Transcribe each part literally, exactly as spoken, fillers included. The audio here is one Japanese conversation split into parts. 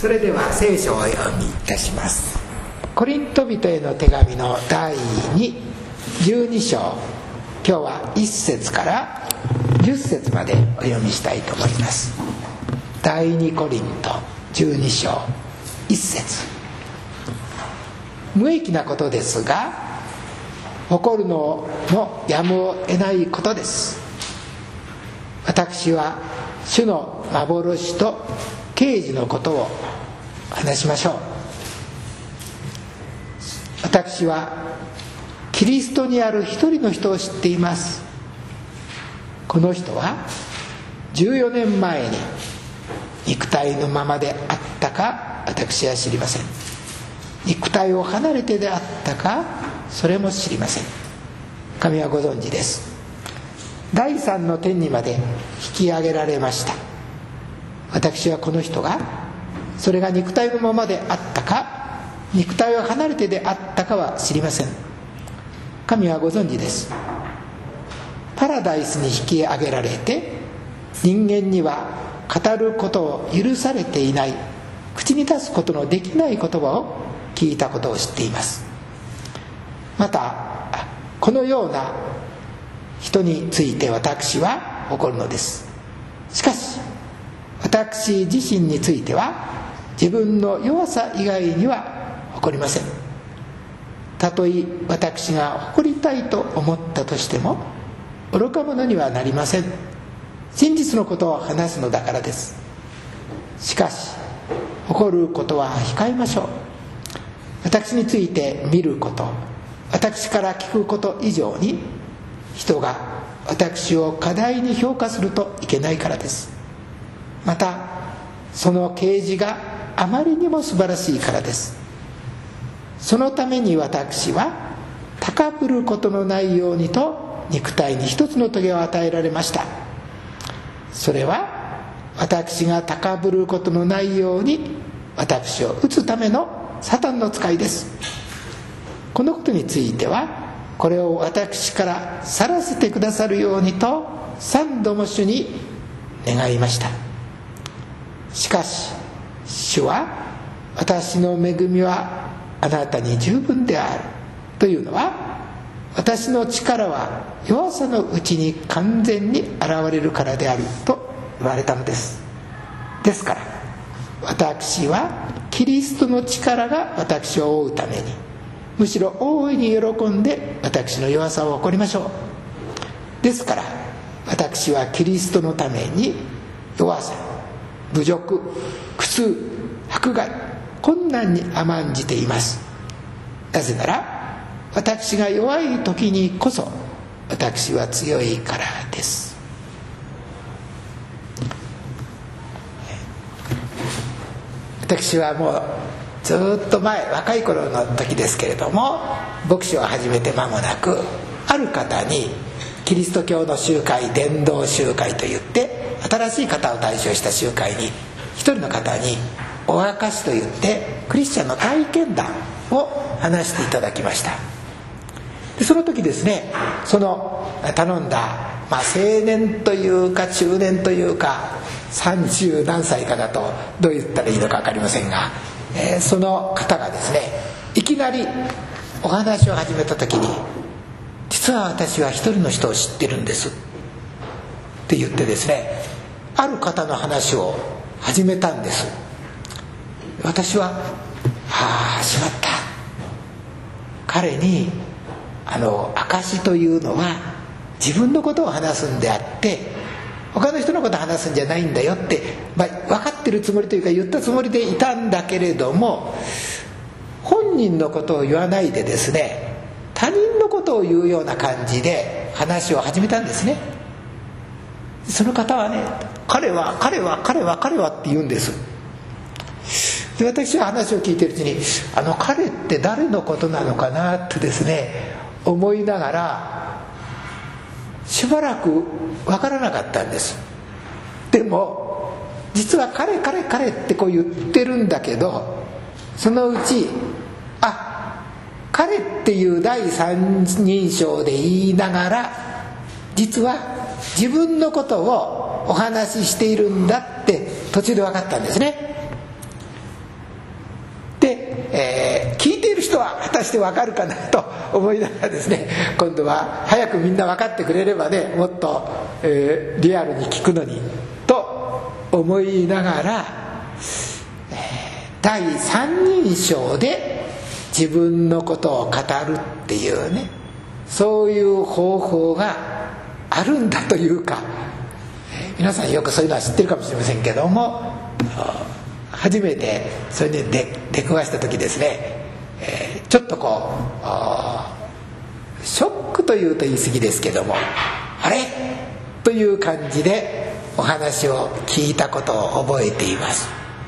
それでは聖書をお読みいたします。コリント人への手紙のだいに、じゅうに章、今日はいっ節からじゅっ節までお読みしたいと思います。だいにコリントじゅうに章いっ節。無益なことですが誇るのもやむを得ないことです。私は主の幻と啓示のことを話しましょう。私はキリストにある一人の人を知っています。この人はじゅうよねんまえに肉体のままであったか私は知りません。肉体を離れてであったかそれも知りません。神はご存知です。第三の天にまで引き上げられました。私はこの人がそれが肉体のままであったか肉体を離れてであったかは知りません。神はご存知です。パラダイスに引き上げられて人間には語ることを許されていない、口に出すことのできない言葉を聞いたことを知っています。またこのような人について私は怒るのです。しかし私自身については自分の弱さ以外には誇りません。たとえ私が誇りたいと思ったとしても愚か者にはなりません。真実のことを話すのだからです。しかし誇ることは控えましょう。私について見ること、私から聞くこと以上に人が私を過大に評価するといけないからです。またその啓示があまりにも素晴らしいからです。そのために私は高ぶることのないようにと肉体に一つの棘を与えられました。それは私が高ぶることのないように私を打つためのサタンの使いです。このことについてはこれを私から去らせてくださるようにと三度も主に願いました。しかし主は私の恵みはあなたに十分であるというのは、私の力は弱さのうちに完全に現れるからであると言われたのです。ですから私はキリストの力が私を覆うために、むしろ大いに喜んで私の弱さを誇りましょう。ですから私はキリストのために弱さ、侮辱、苦痛、迫害、困難に甘んじています。なぜなら私が弱い時にこそ私は強いからです。私はもうずっと前、若い頃の時ですけれども、牧師を始めて間もなく、ある方にキリスト教の集会、伝道集会といって新しい方を対象した集会に一人の方にお証しといってクリスチャンの体験談を話していただきました。でその時ですね、その頼んだ、まあ、青年というか中年というか三十何歳かだとどう言ったらいいのか分かりませんが、えー、その方がですね、いきなりお話を始めた時に、実は私は一人の人を知ってるんですって言ってですね、ある方の話を始めたんです。私ははあしまった、彼にあの証というのは自分のことを話すんであって他の人のことを話すんじゃないんだよって、まあ、分かってるつもりというか言ったつもりでいたんだけれども、本人のことを言わないでですね、他人のことを言うような感じで話を始めたんですね。その方はね、彼は彼は彼は彼はって言うんです。で私は話を聞いているうちに、あの彼って誰のことなのかなってですね思いながらしばらく分からなかったんです。でも実は彼彼彼ってこう言ってるんだけど、そのうちあ彼っていう第三人称で言いながら実は自分のことをお話ししているんだって途中で分かったんですね。 は果たして分かるかなと思いながらですね、今度は早くみんな分かってくれればね、もっと、えー、リアルに聞くのにと思いながら、えー、第三人称で自分のことを語るっていうね、そういう方法があるんだというか、皆さんよくそういうのは知ってるかもしれませんけども、初めてそれに出くわした時ですね、えー、ちょっとこうショックというと言い過ぎですけども、あれという感じでお話を聞いたことを覚えています。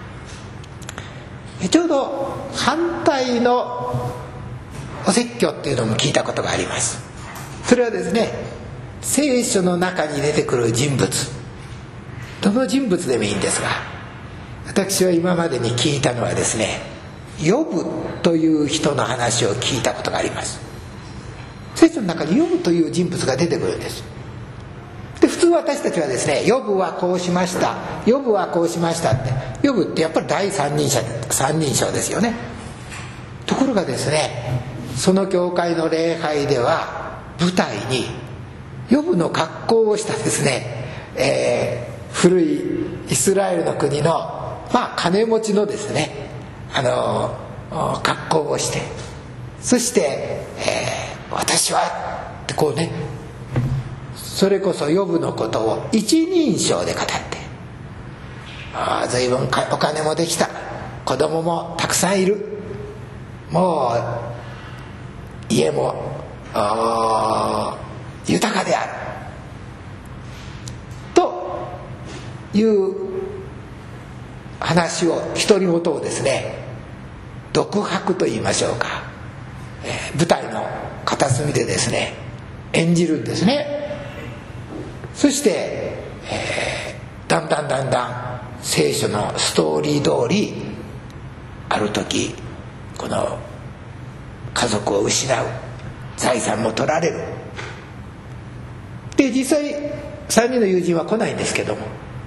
ちょうど反対のお説教っていうのも聞いたことがあります。それはですね、聖書の中に出てくる人物、どの人物でもいいんですが、私は今までに聞いたのはですね、ヨブという人の話を聞いたことがあります。聖書の中にヨブという人物が出てくるんです。で、普通私たちはですね、ヨブはこうしました、ヨブはこうしましたって、ヨブってやっぱり第三人称、三人称ですよね。ところがですね、その教会の礼拝では舞台にヨブの格好をしたですね、えー、古いイスラエルの国の、まあ、金持ちのですね、あの格好をして、そして、えー、私はってこうね、それこそヨブのことを一人称で語って、ああ随分お金もできた、子供もたくさんいる、もう家も豊かであるという話を、独り言をですね、独白と言いましょうか、えー、舞台の片隅でですね演じるんですね。そして、えー、だんだんだんだん聖書のストーリー通り、ある時この家族を失う、財産も取られる。で、実際さんにんの友人は来ないんですけども、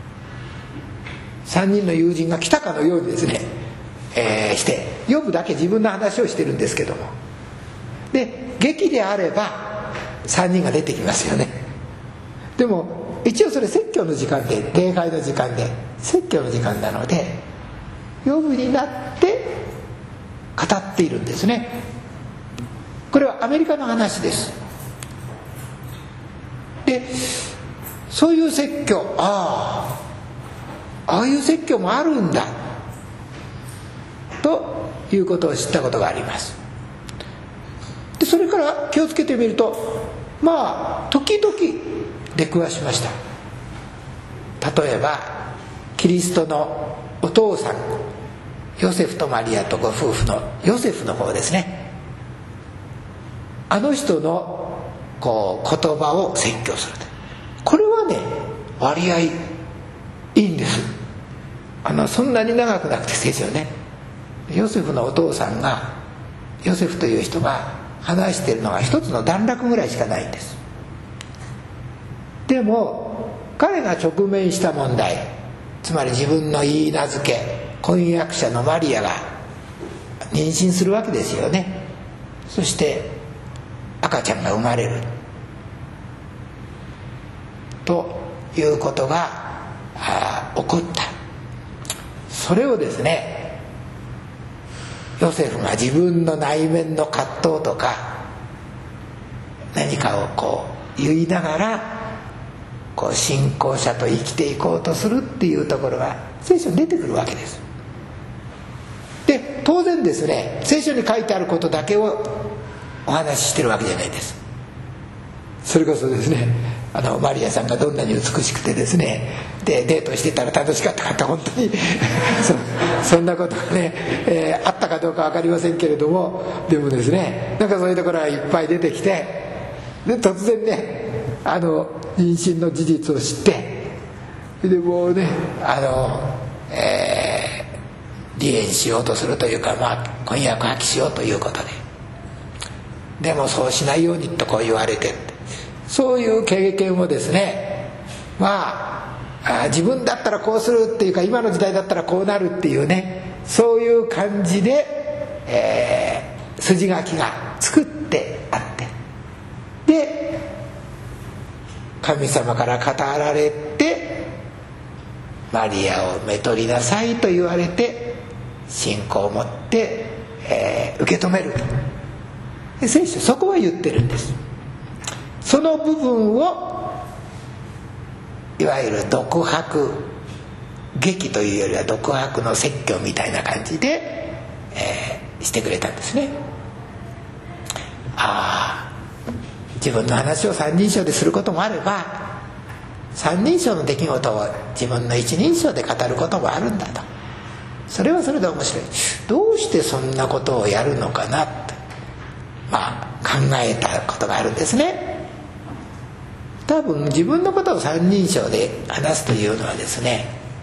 さんにんの友人が来たかのようにですね、えー、してヨブだけ自分の話をしてるんですけども、で劇であればさんにんが出てきますよね。でも一応それ説教の時間で、礼拝の時間で説教の時間なので、ヨブになって語っているんですね。これはアメリカの話です。でそういう説教、ああああいう説教もあるんだということを知ったことがあります。でそれから気をつけてみると、まあ時々出くわしました。例えばキリストのお父さん、ヨセフとマリアとご夫婦のヨセフの方ですね、あの人のこう言葉を説教する。これはね、割合いいんです。あのそんなに長くなくてですよね。ヨセフのお父さんが、ヨセフという人が話しているのが一つの段落ぐらいしかないんです。でも彼が直面した問題、つまり自分の言い名付け、婚約者のマリアが妊娠するわけですよね。そして赤ちゃんが生まれるということが起こった。それをですね、ヨセフが自分の内面の葛藤とか何かをこう言いながら、こう信仰者と生きていこうとするっていうところが聖書に出てくるわけです。で当然ですね、聖書に書いてあることだけをお話ししてるわけじゃないです。それこそですね、あのマリアさんがどんなに美しくてですね、でデートしてたら楽しかったかって、本当にそ, そんなことがね、えー、あったかどうか分かりませんけれども、でもですね、なんかそういうところがいっぱい出てきて、で突然ね、あの妊娠の事実を知って、でもうね、あの、えー、離縁しようとするというか、まあ婚約破棄しようということで、でもそうしないようにとこう言われて、そういう経験をですね、まあ自分だったらこうするっていうか、今の時代だったらこうなるっていうね、そういう感じで、え筋書きが作ってあって、で神様から語られてマリアをめとりなさいと言われて信仰を持って、えー、受け止める。で聖書そこは言ってるんです。その部分をいわゆる独白劇というよりは独白の説教みたいな感じで、えー、してくれたんですね。ああ、自分の話を三人称ですることもあれば、三人称の出来事を自分の一人称で語ることもあるんだと。それはそれで面白い。どうしてそんなことをやるのかなって、まあ、考えたことがあるんですね。多分自分のことを三人称で話すというのはですね、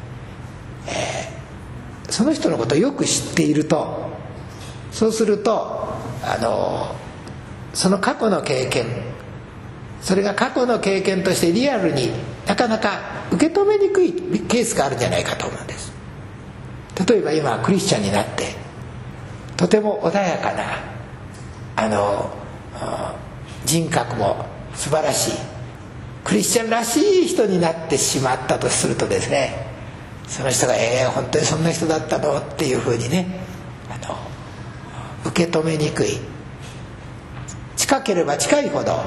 えー、その人のことをよく知っていると、そうするとあのその過去の経験、それが過去の経験としてリアルになかなか受け止めにくいケースがあるんじゃないかと思うんです。例えば今クリスチャンになってとても穏やかなあの人格も素晴らしいクリスチャンらしい人になってしまったとするとですね、その人がえー、本当にそんな人だったのっていうふうにね、あの受け止めにくい。近ければ近いほど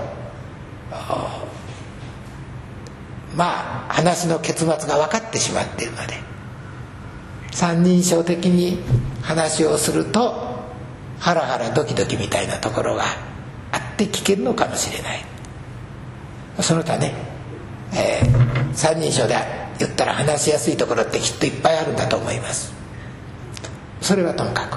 まあ話の結末が分かってしまっているので、三人称的に話をするとハラハラドキドキみたいなところがあって聞けるのかもしれない。その他ね、えー、三人称で言ったら話しやすいところってきっといっぱいあるんだと思います。それはともかく、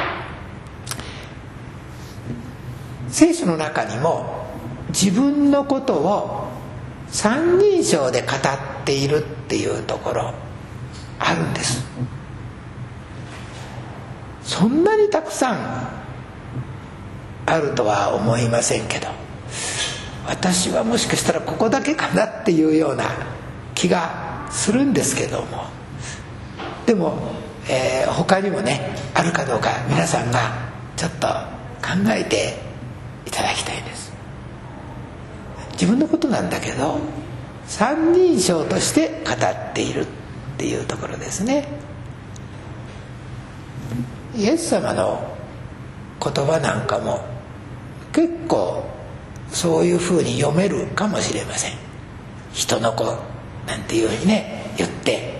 聖書の中にも自分のことを三人称で語っているっていうところあるんです。そんなにたくさんあるとは思いませんけど、私はもしかしたらここだけかなっていうような気がするんですけども、でも、えー、他にもねあるかどうか皆さんがちょっと考えていただきたいです。自分のことなんだけど三人称として語っているっていうところですね。イエス様の言葉なんかも結構そういうふうに読めるかもしれません。人の子なんていうふうにね言って、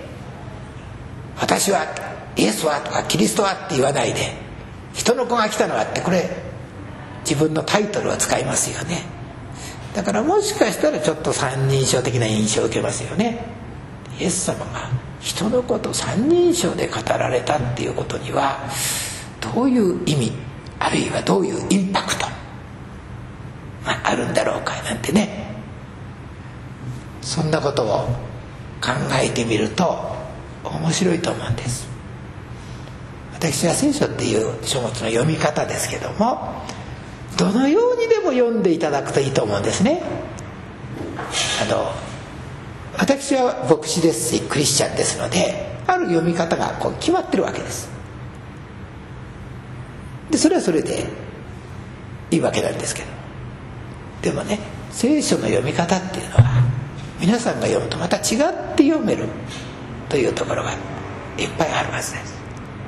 私はイエスはとかキリストはって言わないで、人の子が来たのはって、これ自分のタイトルを使いますよね。だからもしかしたらちょっと三人称的な印象を受けますよね。イエス様が人のこと三人称で語られたっていうことにはどういう意味、あるいはどういうインパクトがあるんだろうかなんてね、そんなことを考えてみると面白いと思うんです。私は聖書っていう書物の読み方ですけども、どのようにでも読んでいただくといいと思うんですね。あの私は牧師ですしクリスチャンですので、ある読み方がこう決まってるわけです。でそれはそれでいいわけなんですけど、でもね、聖書の読み方っていうのは皆さんが読むとまた違って読めるというところがいっぱいあるはずです。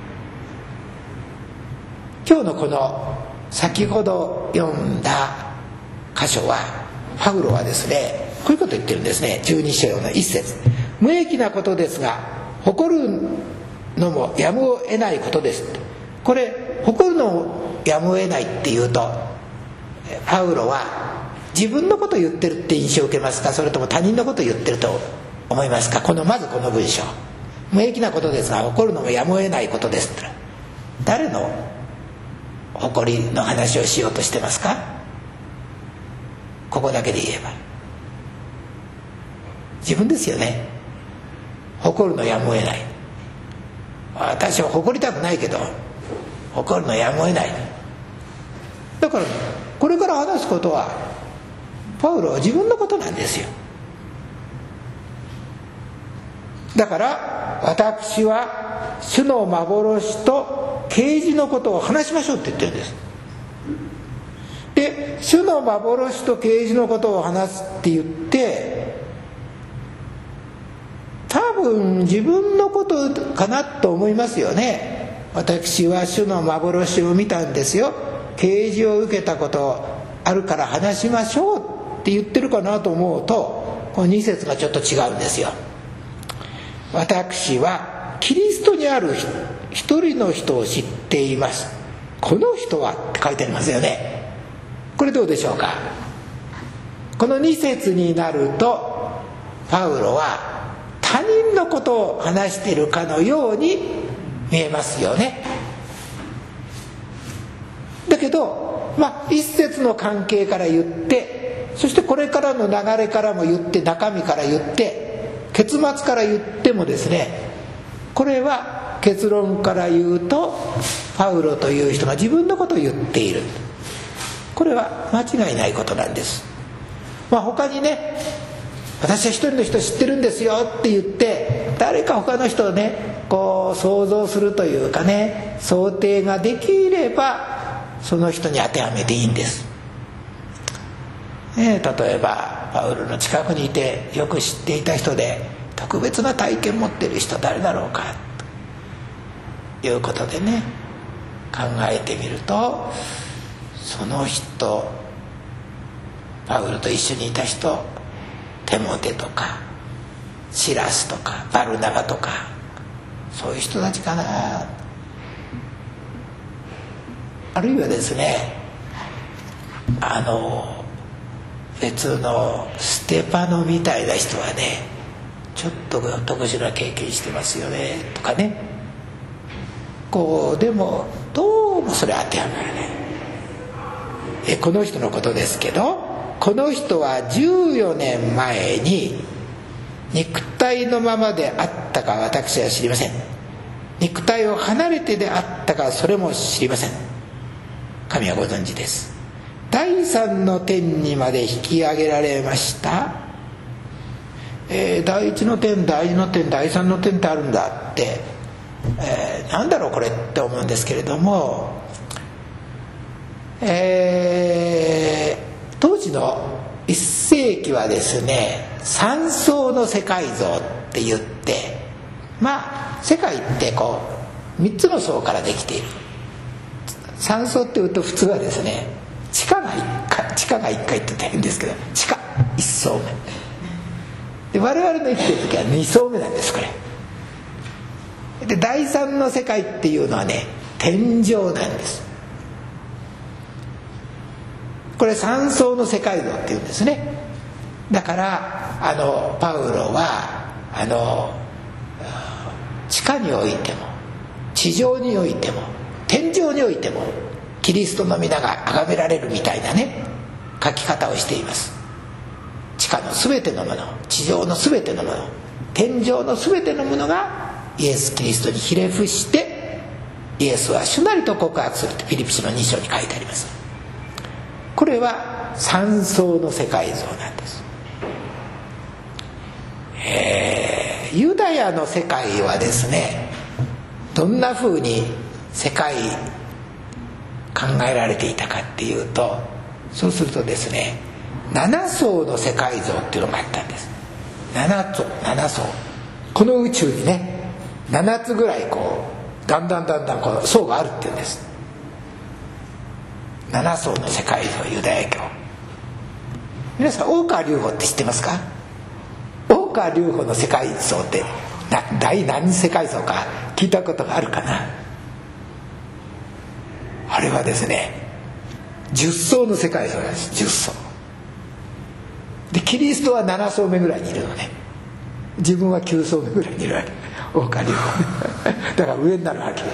今日のこの先ほど読んだ箇所は、パウロはですねこういうことを言ってるんですね。じゅうに章の一節、無益なことですが誇るのもやむを得ないことです。これ誇るのもやむを得ないっていうと、パウロは自分のことを言ってるって印象を受けますか、それとも他人のことを言ってると思いますか。このまずこの文章、無益なことですが誇るのもやむを得ないことですって、誰の誇りの話をしようとしてますか。ここだけで言えば自分ですよね。誇るのやむを得ない。私は誇りたくないけど誇るのやむを得ない。だからこれから話すことはパウロは自分のことなんですよ。だから私は主の幻と啓示のことを話しましょうって言ってるんです。 で主の幻と啓示のことを話すって言って、多分自分のことかなと思いますよね。私は主の幻を見たんですよ、啓示を受けたことあるから話しましょうって言ってるかなと思うと、このに節がちょっと違うんですよ。私はキリストにある一人の人を知っています。この人はって書いてありますよね。これどうでしょうか。このに節になるとパウロは他人のことを話しているかのように見えますよね。だけどまあ一節の関係から言って、そしてこれからの流れからも言って、中身から言って、結末から言ってもですね、これは結論から言うとパウロという人が自分のことを言っている、これは間違いないことなんです。まあ他にね、私は一人の人知ってるんですよって言って誰か他の人をねこう想像するというかね、想定ができればその人に当てはめていいんです、ね、例えばパウロの近くにいてよく知っていた人で特別な体験持ってる人誰だろうかということでね考えてみると、その人、パウロと一緒にいた人、テモテとかシラスとかバルナバとか、そういう人たちかな。あるいはですね、あの別のステパノみたいな人はね、ちょっと特殊な経験してますよねとかね、こうでもどうもそれ当てはまらない。えこの人のことですけど、この人はじゅうよねんまえに肉体のままであったか私は知りません。肉体を離れてであったかそれも知りません。神はご存知です。第三の天にまで引き上げられました。えー、第一の天、第二の天、第三の天ってあるんだって、えー、なんだろうこれって思うんですけれども、えー、当時のいっ世紀はですね、三層の世界像って言って、まあ世界ってこうみっつの層からできている。三層って言うと普通はですね、地下がいっかい、地下がいっかいって言ったら変ですけど、地下いっ層目で、我々の生きてる時はに層目なんです。これで第三の世界っていうのはね、天上なんです。これ三層の世界像っていうんですね。だからあのパウロはあの地下においても地上においても天上においてもキリストの皆が崇められるみたいなね書き方をしています。地下の全てのもの、地上の全てのもの、天上の全てのものがイエス・キリストにひれ伏して、イエスは主なりと告白するってフィリピ書のに章に書いてあります。これは三層の世界像なんです。えー、ユダヤの世界はですね、どんな風に世界考えられていたかっていうと、そうするとですね、七層の世界像っていうのがあったんです。七層、七層、この宇宙にね七つぐらいこうだんだんだんだんこう層があるっていうんです。七層の世界像、ユダヤ教。皆さん大川隆法って知ってますか？大川隆法の世界像ってな第何世界像か聞いたことがあるかな。あれはですね、十層の世界像なんです。十層で、キリストは七層目ぐらいにいるのね。自分は九層目ぐらいにいるわけ。大川隆法だから上になるわけ。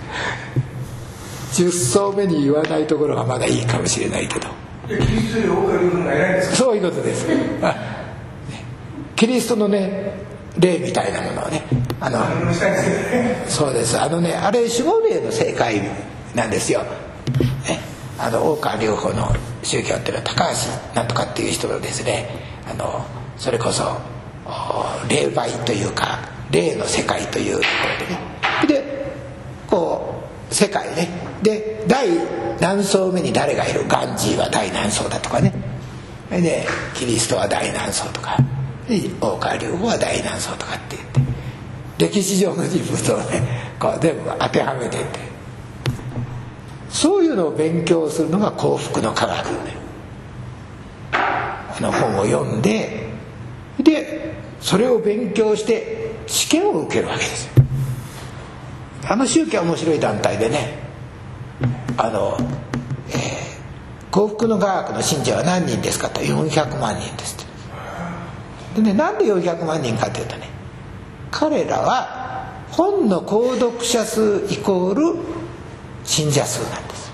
十層目に言わないところがまだいいかもしれないけど、 キリストより大川隆法が偉いんですか？ そういうことです。キリストのね霊みたいなものをね、あのそうです、あのね、あれ守護霊の正解なんですよ、ね、あの大川隆法の宗教っていうのは高橋なんとかっていう人のですね、あのそれこそ霊媒というか霊の世界というところでね、でこう世界ね。で第何層目に誰がいる、ガンジーは第何層だとかね、でキリストは第何層とか、大川隆法は第何層とかって言って、歴史上の人物をねこう全部当てはめていって、そういうのを勉強するのが幸福の科学ね。あの本を読んで、でそれを勉強して試験を受けるわけですよ。あの宗教は面白い団体でね、あの、えー、幸福の科学の信者は何人ですかと、よんひゃくまんにんですって。でね、なんでよんひゃくまんにんかっていうとね、彼らは本の購読者数イコール信者数なんです。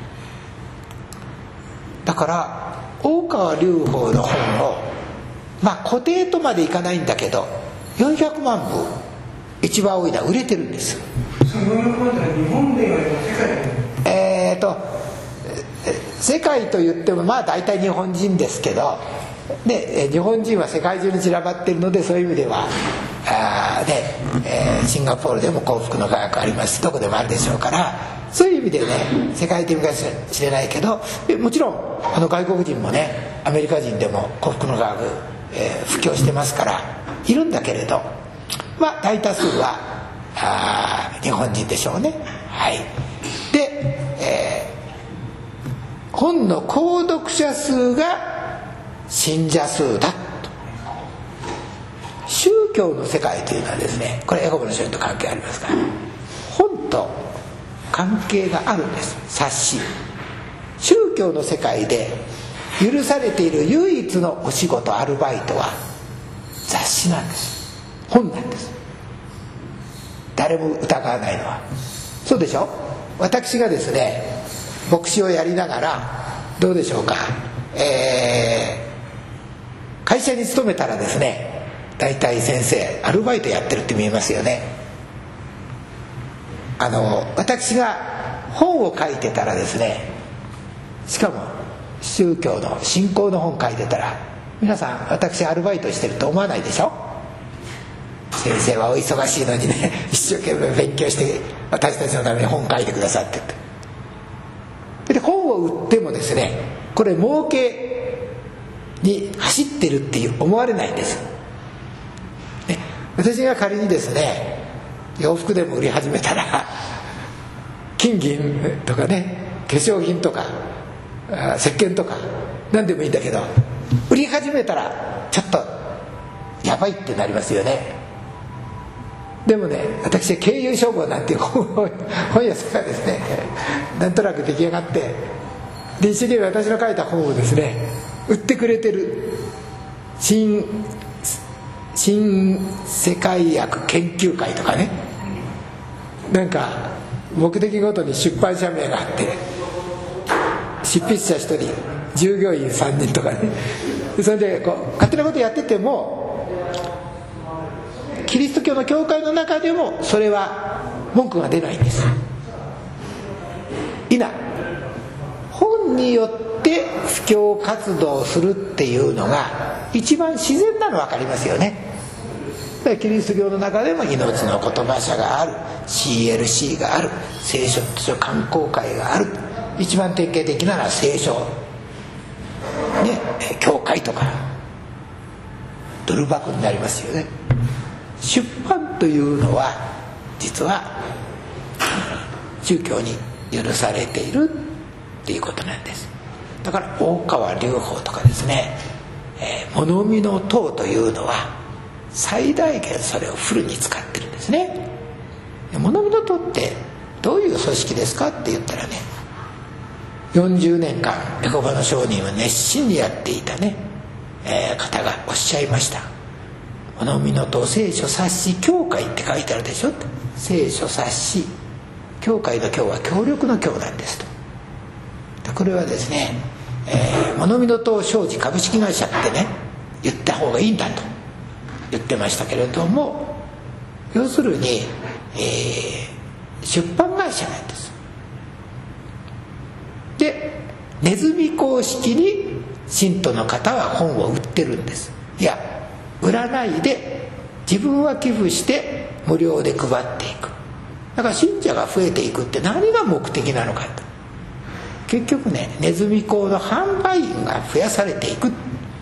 だから大川隆法の本を、まあ固定とまでいかないんだけどよんひゃくまんぶ一番多いのは売れてるんです。 そのよんひゃくまんって日本では世界でえーと世界と言ってもまあ大体日本人ですけど、で日本人は世界中に散らばっているので、そういう意味ではあで、えー、シンガポールでも幸福の科学ありますし、どこでもあるでしょうから、そういう意味でね世界的かもしれないけど、もちろんあの外国人もね、アメリカ人でも幸福の科学、えー、布教してますからいるんだけれど、まあ大多数はあ日本人でしょうね。はい。で、えー、本の購読者数が信者数だと。宗教の世界というのはですね、これエホバの証人と関係ありますから、本と関係があるんです。冊子。宗教の世界で許されている唯一のお仕事、アルバイトは雑誌なんです。本なんです。誰も疑わないのは。そうでしょ。私がですね牧師をやりながらどうでしょうか、えー、会社に勤めたらですね、大体先生アルバイトやってるって見えますよね。あの私が本を書いてたらですね、しかも宗教の信仰の本書いてたら、皆さん私アルバイトしてると思わないでしょ。先生はお忙しいのにね、一生懸命勉強して私たちのために本書いてくださってって。で本を売ってもですね、これ儲けに走ってるっていう思われないんです、ね、私が仮にですね洋服でも売り始めたら、金銀とかね、化粧品とか石鹸とか何でもいいんだけど、売り始めたらちょっとやばいってなりますよね。でもね、私は経由商法なんていう本屋さんがですねなんとなく出来上がって、で一生懸命私の書いた本をですね売ってくれてる新新世界薬研究会とかね、なんか目的ごとに出版社名があって、執筆者ひとり、従業員さんにんとかね、それでこう勝手なことやってても、キリスト教の教会の中でもそれは文句が出ないんです。いな本によって布教活動をするっていうのが一番自然なの分かりますよね。だからキリスト教の中でも命の言葉社がある、 シーエルシー がある、聖書書観光会がある、一番典型的なのは聖書、ね、教会とかドル箱になりますよね。出版というのは実は宗教に許されているっていうことなんです。だから大川隆法とかですね、えー、物見の塔というのは最大限それをフルに使ってるんですね。物見の塔ってどういう組織ですかって言ったらね、よんじゅうねんかんエホバの証人を熱心にやっていたね、えー、方がおっしゃいました。物見の塔聖書冊子教会って書いてあるでしょって。聖書冊子教会の教は協力の教なんですと。これはですね、えー、物見の塔商事株式会社ってね言った方がいいんだと言ってましたけれども、要するに、えー、出版会社なんです。でネズミ公式に信徒の方は本を売ってるんです。いや売らないで自分は寄付して無料で配っていく。 だから信者が増えていくって何が目的なのかと、結局ね、ネズミ講の販売員が増やされていく。で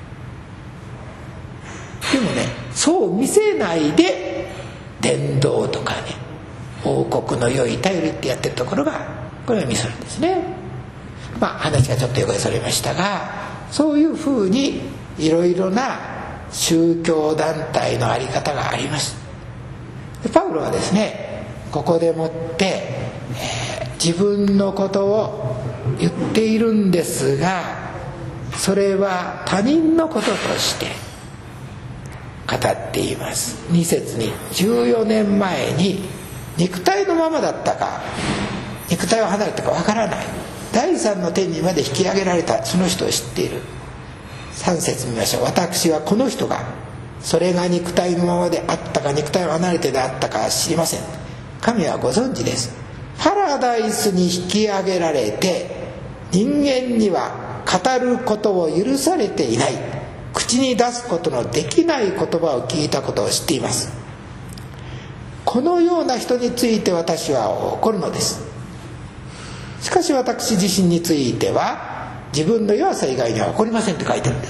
もね、そう見せないで伝道とかね、王国の良い頼りってやってるところがこれはミソなんですね。まあ話がちょっと横へそれましたが、そういうふうにいろいろな宗教団体の在り方があります。でパウロはですね、ここでもって、えー、自分のことを言っているんですが、それは他人のこととして語っています。に節に、じゅうよねんまえに肉体のままだったか肉体を離れたかわからない第三の天にまで引き上げられたその人を知っている。さん節見ましょう。私はこの人がそれが肉体のままであったか肉体を離れてであったか知りません。神はご存知です。パラダイスに引き上げられて人間には語ることを許されていない、口に出すことのできない言葉を聞いたことを知っています。このような人について私は怒るのです。しかし私自身については自分の弱さ以外には怒りませんって書いてるんです。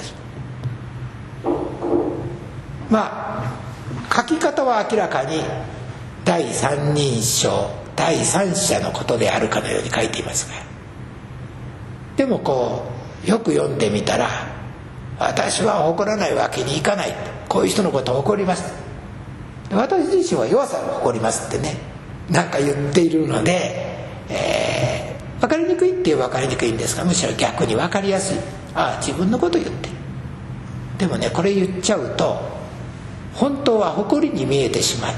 まあ書き方は明らかに第三人称第三者のことであるかのように書いていますが、でもこうよく読んでみたら、私は誇らないわけにいかない、こういう人のことを誇ります、私自身は弱さを誇りますってね、なんか言っているので、えー、分かりにくいって言えば分かりにくいんですが、むしろ逆に分かりやすい。ああ、自分のことを言ってる。でもね、これ言っちゃうと本当は誇りに見えてしまって、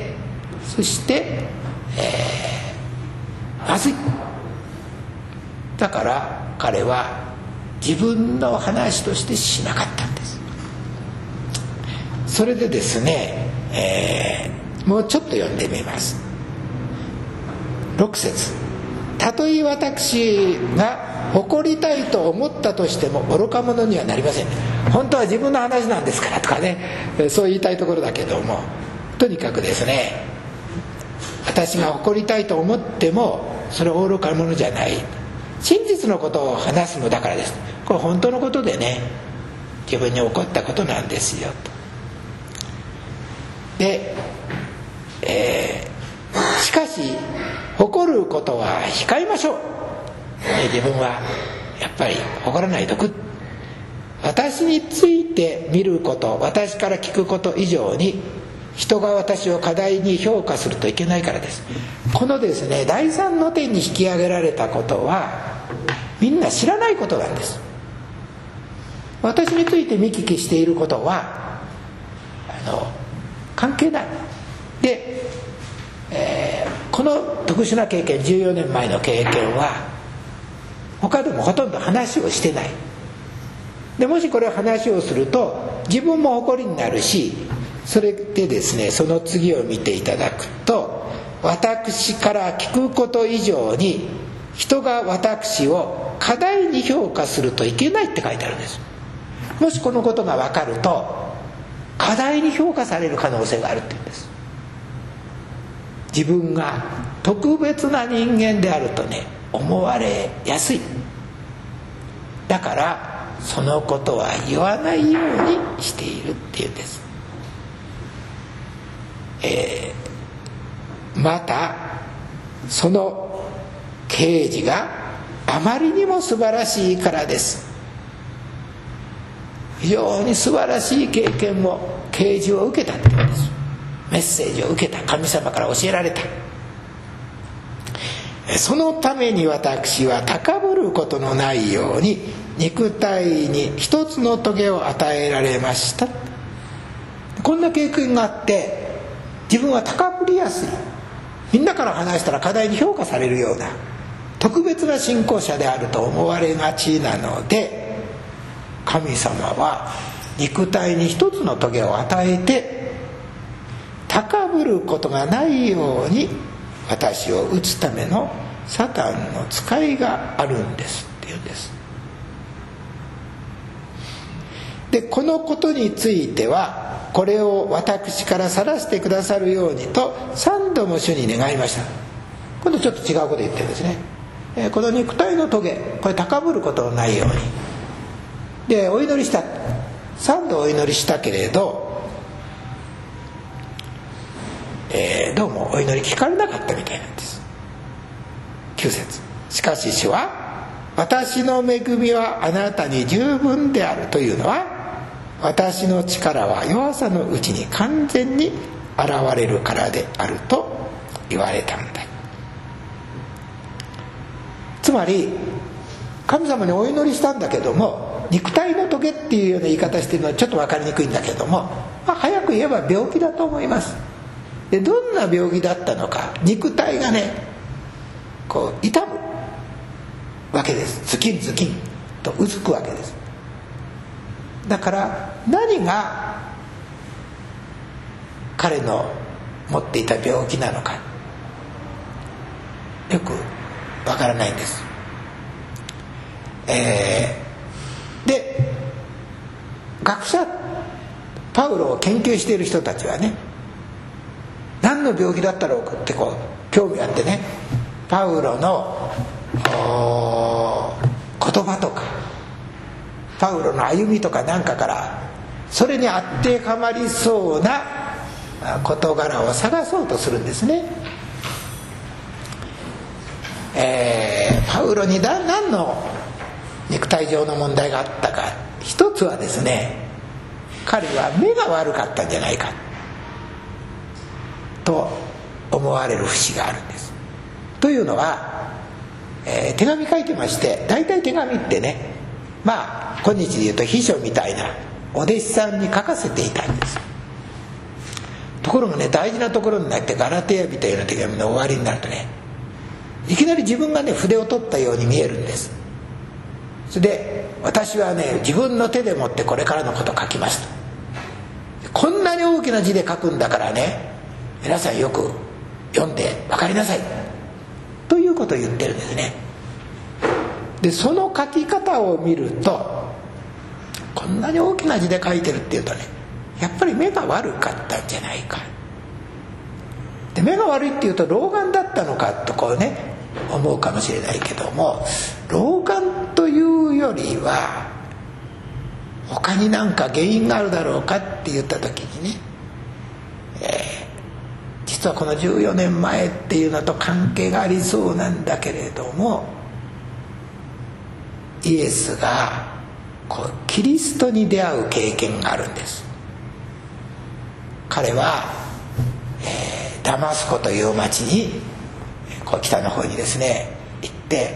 そして、えー、まずい。だから彼は自分の話としてしなかったんです。それでですね、えー、もうちょっと読んでみます。ろく節、たとえ私が誇りたいと思ったとしても愚か者にはなりません。本当は自分の話なんですからとかね、そう言いたいところだけども、とにかくですね、私が誇りたいと思ってもそれは愚か者じゃない、真実のことを話すのだからです。これ本当のことでね、自分に起こったことなんですよと。で、えー、しかし誇ることは控えましょう。自分はやっぱり誇らないとく。私について見ること、私から聞くこと以上に人が私を過大に評価するといけないからです。このですね、第三の天に引き上げられたことはみんな知らないことなんです。私について見聞きしていることはあの関係ない。で、えー、この特殊な経験、じゅうよねんまえの経験は他でもほとんど話をしてない。でもしこれを話をすると自分も誇りになるし、それでですね、その次を見ていただくと、私から聞くこと以上に人が私を過大に評価するといけないって書いてあるんです。もしこのことが分かると過大に評価される可能性があるって言うんです。自分が特別な人間であるとね、思われやすい。だからそのことは言わないようにしているっていうんです。えー、またその啓示があまりにも素晴らしいからです。非常に素晴らしい経験を、啓示を受けたって言うんです。メッセージを受けた、神様から教えられた。そのために私は高ぶることのないように肉体に一つの棘を与えられました。こんな経験があって自分は高ぶりやすい、みんなから話したら過大に評価されるような特別な信仰者であると思われがちなので、神様は肉体に一つの棘を与えて高ぶることがないように私を打つためのサタンの使いがあるんですっていうんです。で、このことについてはこれを私から晒してくださるようにと三度も主に願いました。 今度ちょっと違うこと言ってるんですね。えー、この肉体の棘、これ高ぶることのないようにでお祈りした。三度お祈りしたけれど、えー、どうもお祈り聞かれなかったみたいなんです。きゅう節、しかし主は私の恵みはあなたに十分であるというのは、私の力は弱さのうちに完全に現れるからであると言われたんだ。つまり神様にお祈りしたんだけども、肉体の棘っていうような言い方してるのはちょっと分かりにくいんだけども、まあ、早く言えば病気だと思います。でどんな病気だったのか、肉体がねこう痛むわけです。ズキンズキンとうずくわけです。だから何が彼の持っていた病気なのかよくわからないんです。えー、で学者パウロを研究している人たちはね、何の病気だったろうかってこう興味あってね、パウロの言葉とかパウロの歩みとかなんかからそれに当てはまりそうな事柄を探そうとするんですね。えー、パウロに何の肉体上の問題があったか、一つはですね、彼は目が悪かったんじゃないかと思われる節があるんです。というのは、えー、手紙書いてまして、大体手紙ってね、まあ今日で言うと秘書みたいなお弟子さんに書かせていたんです。ところがね、大事なところになってガラテヤ人への手紙の終わりになるとね、いきなり自分がね筆を取ったように見えるんです。それで私はね自分の手でもってこれからのことを書きますと、こんなに大きな字で書くんだからね、皆さんよく読んで分かりなさいということを言ってるんですね。でその書き方を見ると、こんなに大きな字で書いてるっていうとね、やっぱり目が悪かったんじゃないか。で目が悪いっていうと老眼だったのかとこうね思うかもしれないけども、老眼というよりは他に何か原因があるだろうかって言った時にね、えー、実はこのじゅうよねんまえっていうのと関係がありそうなんだけれども、イエスがこうキリストに出会う経験があるんです。彼は、えー、ダマスコという町にこう北の方にですね行って、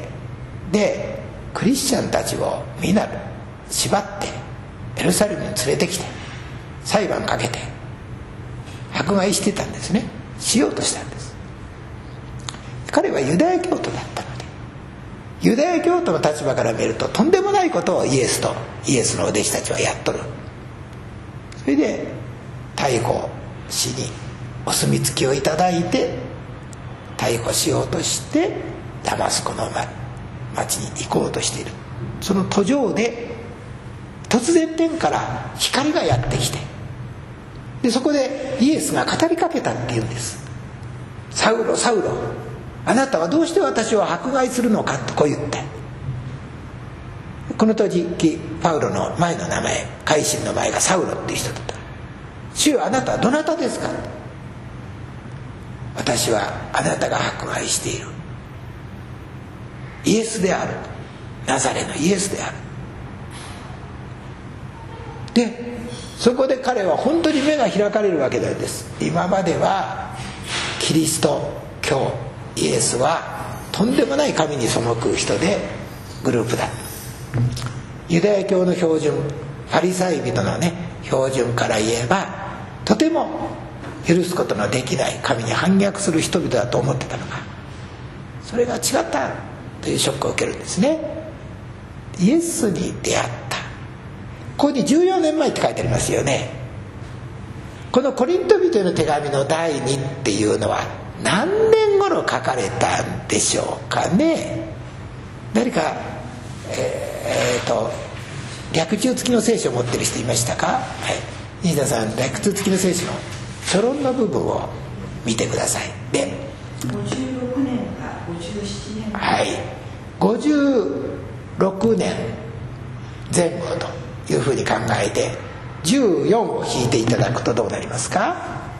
でクリスチャンたちをみんな縛ってエルサレムに連れてきて裁判かけて迫害してたんですね。しようとしたんです。彼はユダヤ教徒だったので、ユダヤ教徒の立場から見るととんでもないことをイエスとイエスのお弟子たちはやっとる。それで逮捕しにお墨付きをいただいて逮捕しようとしてダマスコの町に行こうとしている。その途上で突然天から光がやってきて、でそこでイエスが語りかけたっていうんです。サウロサウロ、あなたはどうして私を迫害するのかとこう言って、この時パウロの前の名前、改心の前がサウロっていう人だった。主よあなたはどなたですか。私はあなたが迫害しているイエスである、ナザレのイエスである。でそこで彼は本当に目が開かれるわけなんです。今まではキリスト教イエスはとんでもない神に背く人でグループだ。ユダヤ教の標準、ファリサイ人のね標準から言えばとても許すことのできない神に反逆する人々だと思ってたのが、それが違ったというショックを受けるんですね。イエスに出会った。ここにじゅうよねんまえって書いてありますよね。このコリント人への手紙のだいにっていうのは何年頃書かれたんでしょうかね。誰かえー、っと略中付きの聖書を持ってる人いましたか。はい、西田さん、略中付きの聖書の書論の部分を見てください。でごじゅうろくねんかはい、ごじゅうろくねんぜん後というふうに考えてじゅうよんを引いていただくとどうなりますか？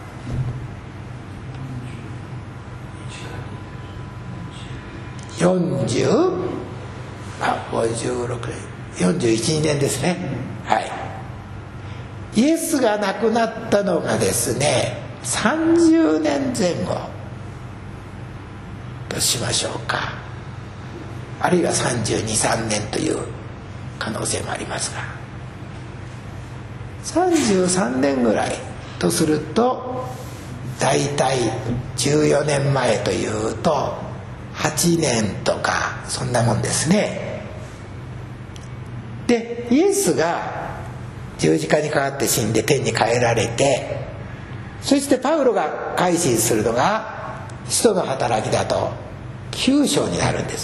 よんじゅうあごじゅうろくねんよんじゅういちねんですね。はい、イエスが亡くなったのがですねさんじゅうねんぜん後としましょうか、あるいはさんじゅうに、さんねんという可能性もありますが、さんじゅうさんねんぐらいとするとだいたいじゅうよねんまえというとはちねんとかそんなもんですね。でイエスが十字架にかかって死んで天に帰られて、そしてパウロが改心するのが使徒の働きだときゅう章になるんです。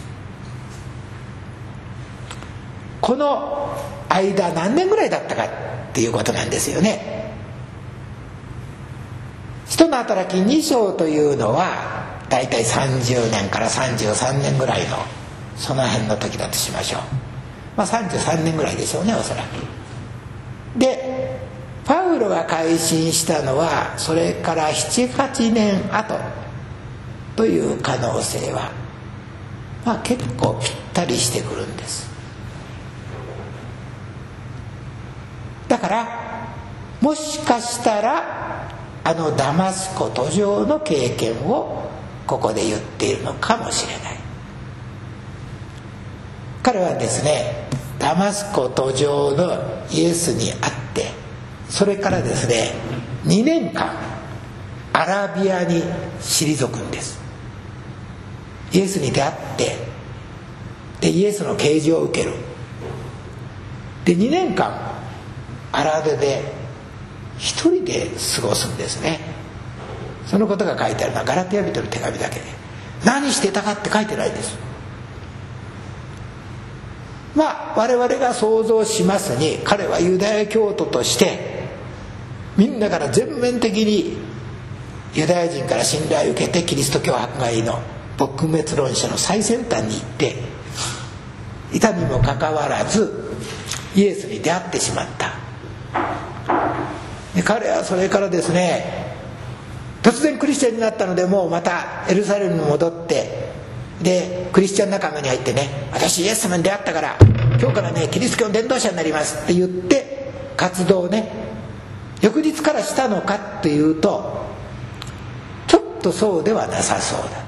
この間何年ぐらいだったかっていうことなんですよね。使徒の働きに章というのはだいたいさんじゅうねんからさんじゅうさんねんぐらいのその辺の時だとしましょう。まあさんじゅうさんねんぐらいでしょうね、おそらく。でパウロが改心したのはそれからななはちねんごという可能性はまあ結構ぴったりしてくるんです。だからもしかしたらあのダマスコ途上の経験をここで言っているのかもしれない。彼はですねダマスコ途上のイエスに会って、それからですねにねんかんアラビアに退くんです。イエスに出会ってでイエスの啓示を受ける。でにねんかんアラビアで一人で過ごすんですね。そのことが書いてあるのはガラテヤ人の手紙だけで、何してたかって書いてないんです。まあ我々が想像しますに彼はユダヤ教徒としてみんなから全面的にユダヤ人から信頼を受けてキリスト教迫害の撲滅論者の最先端に行っていたにもかかわらずイエスに出会ってしまった。で彼はそれからですね突然クリスチャンになったので、もうまたエルサレムに戻ってでクリスチャン仲間に入ってね、私イエス様に出会ったから今日からねキリスト教の伝道者になりますって言って活動をね翌日からしたのかっていうとちょっとそうではなさそうだと。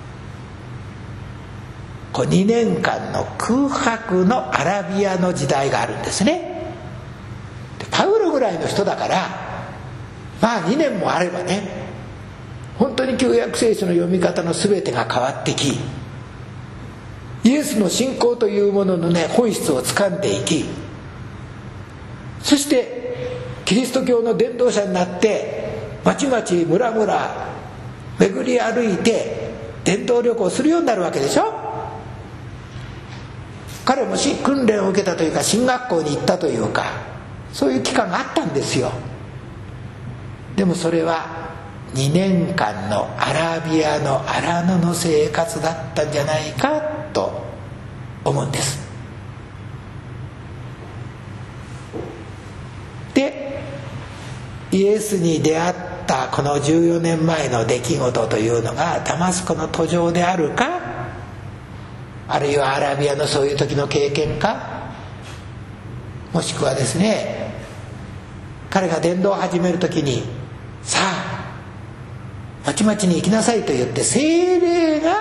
こうにねんかんの空白のアラビアの時代があるんですね。でパウロぐらいの人だからまあにねんもあればね本当に旧約聖書の読み方の全てが変わってき、イエスの信仰というもののね本質を掴んでいき、そしてキリスト教の伝道者になって町々村々巡り歩いて伝道旅行するようになるわけでしょ。彼も訓練を受けたというか神学校に行ったというかそういう期間があったんですよ。でもそれはにねんかんのアラビアの荒野の生活だったんじゃないかと思うんです。でイエスに出会ったこのじゅうよねんまえの出来事というのがダマスコの途上であるか、あるいはアラビアのそういう時の経験か、もしくはですね彼が伝道を始める時にさあ町々に行きなさいと言って聖霊が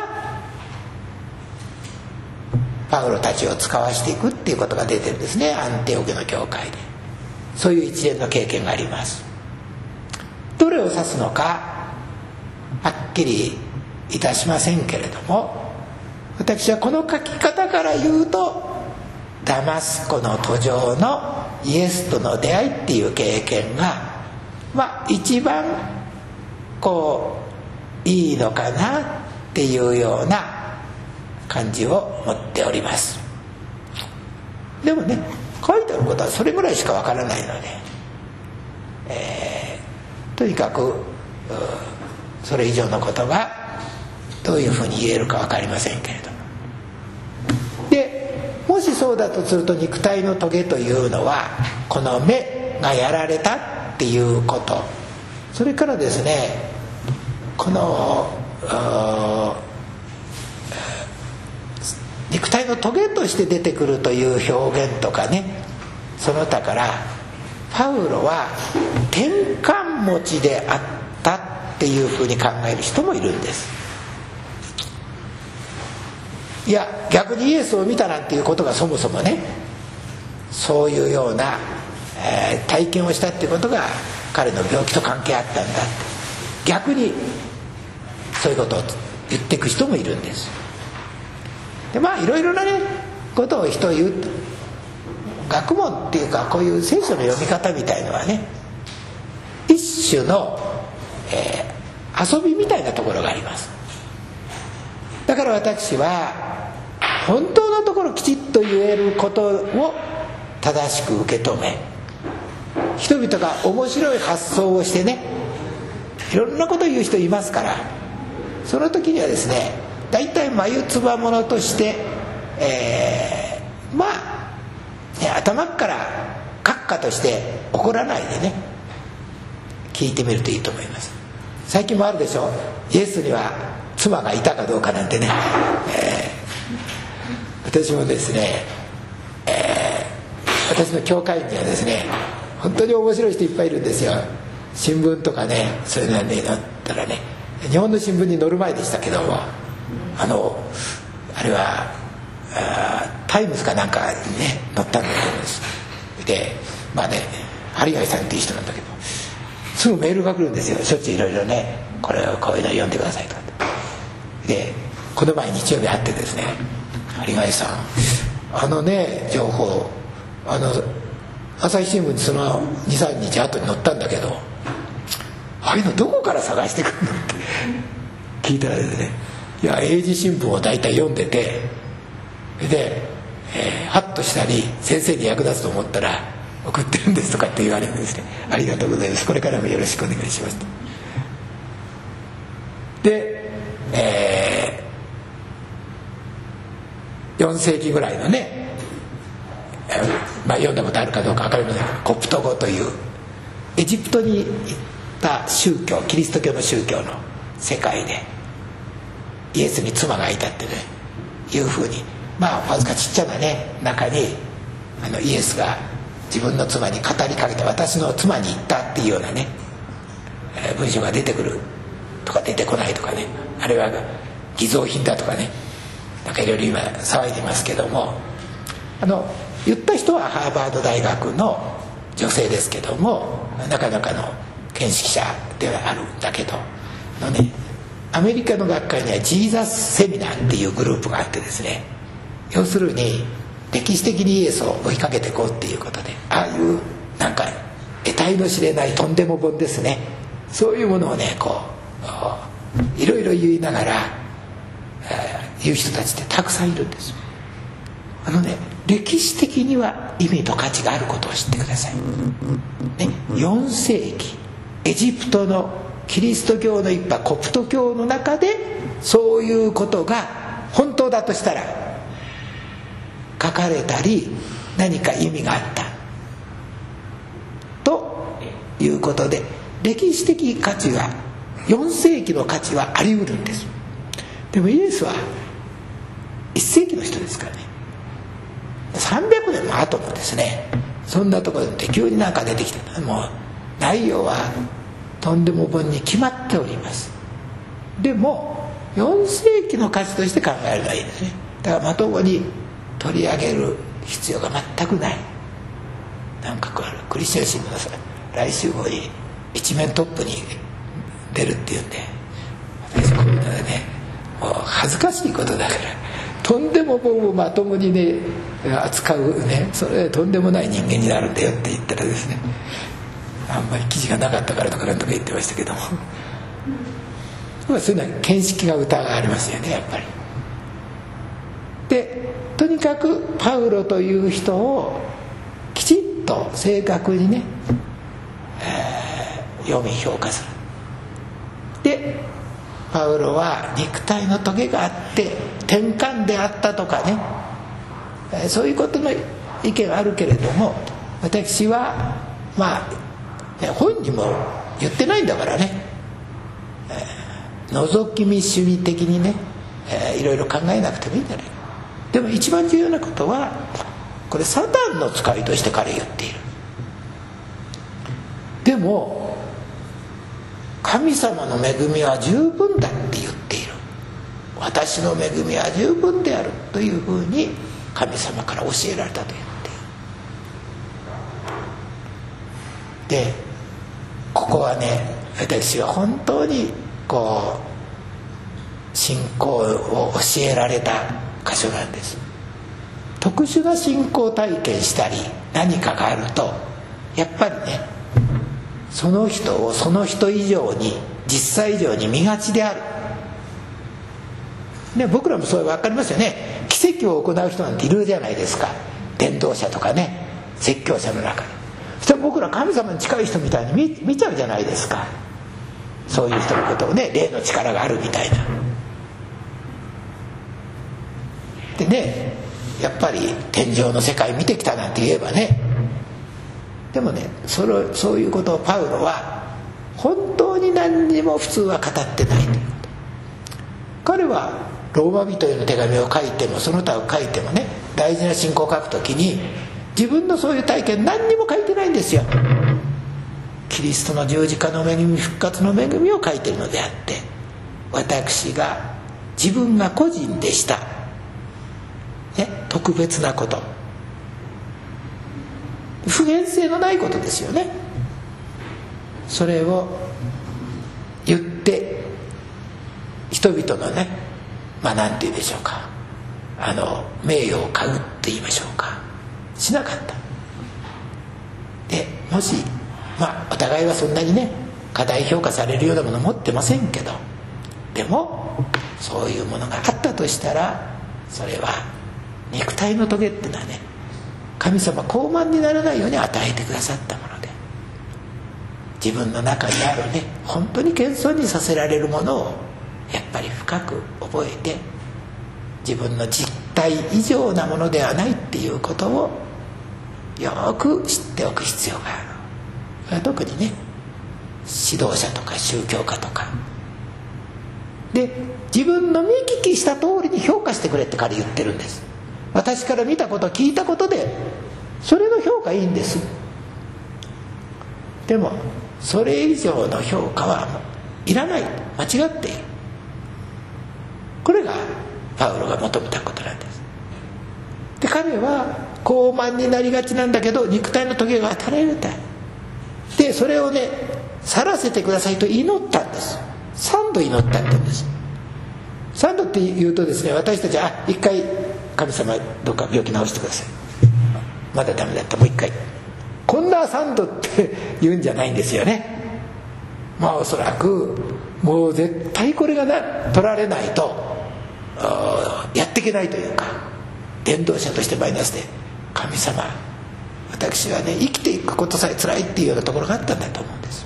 パウロたちを使わしていくっていうことが出てるんですね、アンテオケの教会で。そういう一連の経験があります。どれを指すのかはっきりいたしませんけれども、私はこの書き方から言うとダマスコの途上のイエスとの出会いっていう経験がまあ一番こういいのかなっていうような感じを持っております。でもね書いてあることはそれぐらいしかわからないので、えー、とにかくそれ以上のことがどういうふうに言えるか分かりませんけれども、でもしそうだとすると、肉体のトゲというのはこの目がやられたっていうこと、それからですね、この肉体のトゲとして出てくるという表現とかね、その他からパウロは転換持ちであったっていうふうに考える人もいるんです。いや逆にイエスを見たなんていうことがそもそもね、そういうような、えー、体験をしたっていうことが彼の病気と関係あったんだって、逆にそういうことを言っていく人もいるんです。でまあいろいろなねことを人を言うと、学問っていうかこういう聖書の読み方みたいのはね、一種の、えー、遊びみたいなところがあります。だから私は本当のところきちっと言えることを正しく受け止め、人々が面白い発想をしてね、いろんなことを言う人いますから、その時にはですね、大体眉唾者として、えー、まあ、ね、頭から閣下として怒らないでね、聞いてみるといいと思います。最近もあるでしょ、イエスには妻がいたかどうかなんてね、えー、私もですね、えー、私の教会にはですね、本当に面白い人いっぱいいるんですよ。新聞とかね、そういうのになったらね、日本の新聞に載る前でしたけども、あのあれはタイムズかなんかにね載ったんだと思うんです。でまあね、有貝さんっていう人なんだけど、すぐメールが来るんですよ。しょっちゅういろいろね、これをこういうの読んでくださいとかで、この前日曜日会ってですね、有貝さんあのね情報、あの朝日新聞にその にさんにち後に載ったんだけど、ああいうのどこから探してくるのって聞いたらですね、いや英字新聞を大体読んでて、で、えー、ハッとしたり先生に役立つと思ったら送ってるんですとかって言われるんですね。ありがとうございます、これからもよろしくお願いしますと。で、えー、よん世紀ぐらいのね、まあ、読んだことあるかどうか分かりませんけど、コプト語というエジプトに行った宗教、キリスト教の宗教の世界でイエスに妻がいたってねいうふうに、まあわずかちっちゃなね中にあのイエスが自分の妻に語りかけて、私の妻に言ったっていうようなね、えー、文章が出てくるとか出てこないとかね、あれは偽造品だとかね、なんかいろいろ今騒いでますけども、あの言った人はハーバード大学の女性ですけども、なかなかの見識者ではあるんだけどのね、アメリカの学会にはジーザスセミナーっていうグループがあってですね、要するに歴史的にイエスを追いかけていこうっていうことで、ああいうなんか得体の知れないとんでも本ですね、そういうものをねこういろいろ言いながら、えー、言う人たちってたくさんいるんです。あのね、歴史的には意味と価値があることを知ってください、ね、よん世紀エジプトのキリスト教の一派コプト教の中でそういうことが本当だとしたら書かれたり何か意味があったということで、歴史的価値はよん世紀の価値はあり得るんです。でもイエスはいっ世紀の人ですからね、さんびゃくねんも後のですね、そんなところで急になんか出てきて、もう内容はとんでも本に決まっております。でもよん世紀の価値として考えればいいですね。だからまともに取り上げる必要が全くない。なんかこれクリスチャン新聞のさ来週号に一面トップに出るっていうんで、私こういうのでね、もう恥ずかしいことだから、とんでも本をまともにね扱うね、それとんでもない人間になるんだよって言ったらですね、あんまり記事がなかったからとかなんとか言ってましたけども、まあそういうのは見識が疑われますよね、やっぱり。でとにかくパウロという人をきちっと正確にね、えー、読み評価する。でパウロは肉体のトゲがあって転換であったとかね、そういうことの意見はあるけれども、私はまあ本人も言ってないんだからね、えー、覗き見主義的にね、えー、いろいろ考えなくてもいいんじゃないか。でも一番重要なことはこれサタンの使いとして彼言っている。でも神様の恵みは十分だって言っている。私の恵みは十分であるというふうに神様から教えられたと言っている。でここはね、私は本当にこう信仰を教えられた箇所なんです。特殊な信仰体験したり何かがあるとやっぱりね、その人をその人以上に実際以上に見がちである、ね、僕らもそれ分かりますよね。奇跡を行う人なんているじゃないですか。伝道者とかね、説教者の中に。そしたら僕ら神様に近い人みたいに 見, 見ちゃうじゃないですか。そういう人のことをね、霊の力があるみたいな。でね、やっぱり天上の世界見てきたなんて言えばね、でもね、それそういうことをパウロは本当に何にも普通は語ってないという。彼はローマ人への手紙を書いてもその他を書いてもね、大事な信仰を書くときに自分のそういう体験何にも書いてないんですよ。キリストの十字架の恵み、復活の恵みを書いているのであって、私が自分が個人でした、ね、特別なこと、普遍性のないことですよね。それを言って人々のね、まあ何て言うでしょうか、あの名誉を買うって言いましょうか、しなかった。でもしまあお互いはそんなにね過大評価されるようなもの持ってませんけど、でもそういうものがあったとしたら、それは肉体のトゲってのはね、神様傲慢にならないように与えてくださったもので、自分の中にあるね、本当に謙遜にさせられるものをやっぱり深く覚えて、自分の実体以上なものではないっていうことをよく知っておく必要がある。特にね、指導者とか宗教家とかで、自分の見聞きした通りに評価してくれって彼言ってるんです。私から見たこと聞いたことでそれの評価いいんです。でもそれ以上の評価はもういらない、間違っている。これがパウロが求めたことなんです。で彼は傲慢になりがちなんだけど、肉体のトゲが与えられた。でそれをね、去らせてくださいと祈ったんです。三度祈ったって言うんです。三度って言うとですね、私たちはあ一回神様どうか病気治してください、まだダメだったもう一回、こんな三度って言うんじゃないんですよね。まあおそらくもう絶対これがな取られないとやっていけないというか、伝道者としてマイナスで、神様私はね生きていくことさえ辛いっていうようなところがあったんだと思うんです。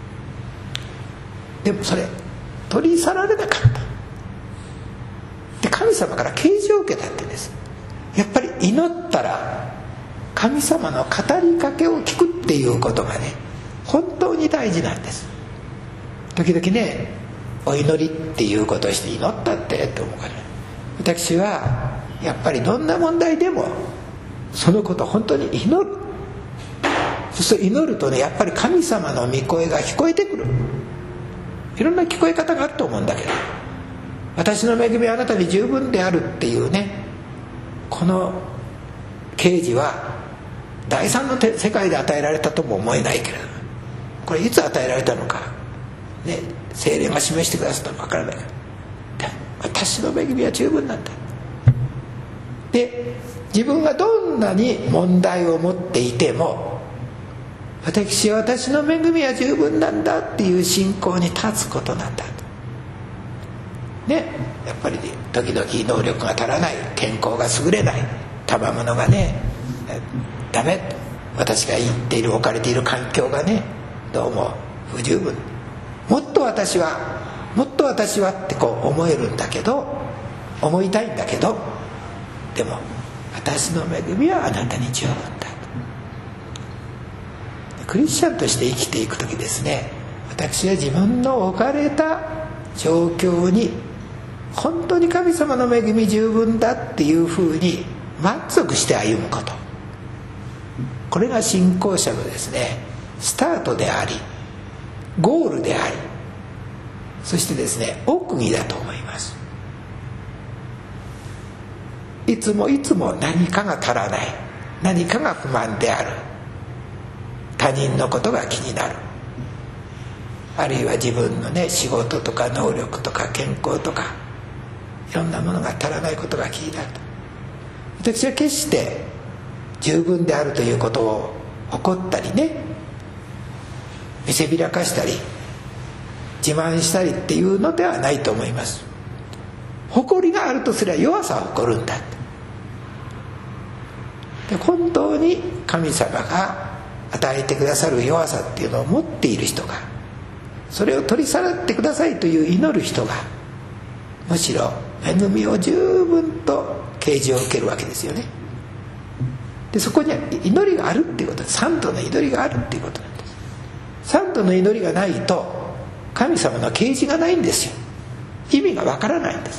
でもそれ取り去られなかった。で神様から啓示を受けたって言うんです。やっぱり祈ったら神様の語りかけを聞くっていうことがね、本当に大事なんです。時々ね、お祈りっていうことをして祈ったってって思うから、私はやっぱりどんな問題でもそのことを本当に祈る。そうすると祈るとね、やっぱり神様の御声が聞こえてくる。いろんな聞こえ方があると思うんだけど、私の恵みはあなたに十分であるっていうね、この啓示は第三の世界で与えられたとも思えないけれども、これいつ与えられたのか、ね、聖霊が示してくださったのか分からない。私の恵みは十分なんだ。で自分がどんなに問題を持っていても、私は私の恵みは十分なんだっていう信仰に立つことなんだとね。やっぱり時々能力が足らない、健康が優れない、賜物がねダメ、私が言っている置かれている環境がねどうも不十分、もっと私はもっと私はってこう思えるんだけど、思いたいんだけど、でも私の恵みはあなたに十分だ。クリスチャンとして生きていく時ですね、私は自分の置かれた状況に本当に神様の恵み十分だっていうふうに満足して歩むこと、これが信仰者のですねスタートでありゴールであり、そしてですね奥義だと思います。いつもいつも何かが足らない、何かが不満である、他人のことが気になる、あるいは自分のね仕事とか能力とか健康とかいろんなものが足らないことが気になる。私は決して十分であるということを誇ったりね、見せびらかしたり自慢したりっていうのではないと思います。誇りがあるとすれば弱さを誇るんだ。で本当に神様が与えてくださる弱さっていうのを持っている人が、それを取り去ってくださいという祈る人が、むしろ恵みを十分と啓示を受けるわけですよね。でそこには祈りがあるっていうことです。三度の祈りがあるっていうことなんです。三度の祈りがないと神様の啓示がないんですよ。意味がわからないんです。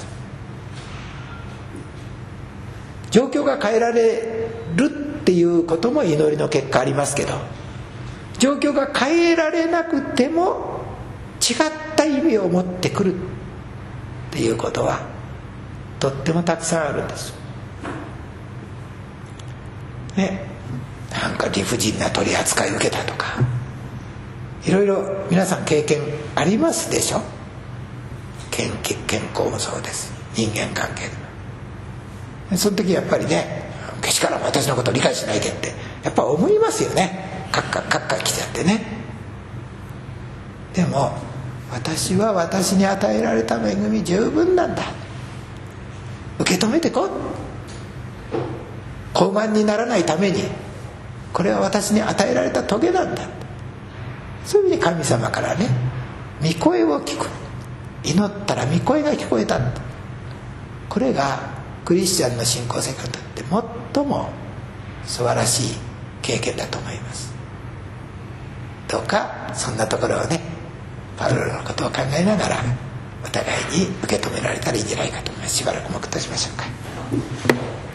状況が変えられるっていうことも祈りの結果ありますけど、状況が変えられなくても違った意味を持ってくるっていうことはとってもたくさんあるんですね。なんか理不尽な取り扱いを受けたとか、いろいろ皆さん経験ありますでしょ。健健康もそうです。人間関係でその時やっぱりね、けしからん私のことを理解しないでってやっぱ思いますよね。カッカカッカ来ちゃってね。でも私は私に与えられた恵み十分なんだ、受け止めてこう、傲慢にならないためにこれは私に与えられた棘なんだ、そういうふうに神様からね御声を聞く、祈ったら御声が聞こえた、これがクリスチャンの信仰生活にとって最も素晴らしい経験だと思います。どうかそんなところをねパウロのことを考えながらお互いに受け止められたらいいんじゃないかと思います。しばらく黙祷しましょうか。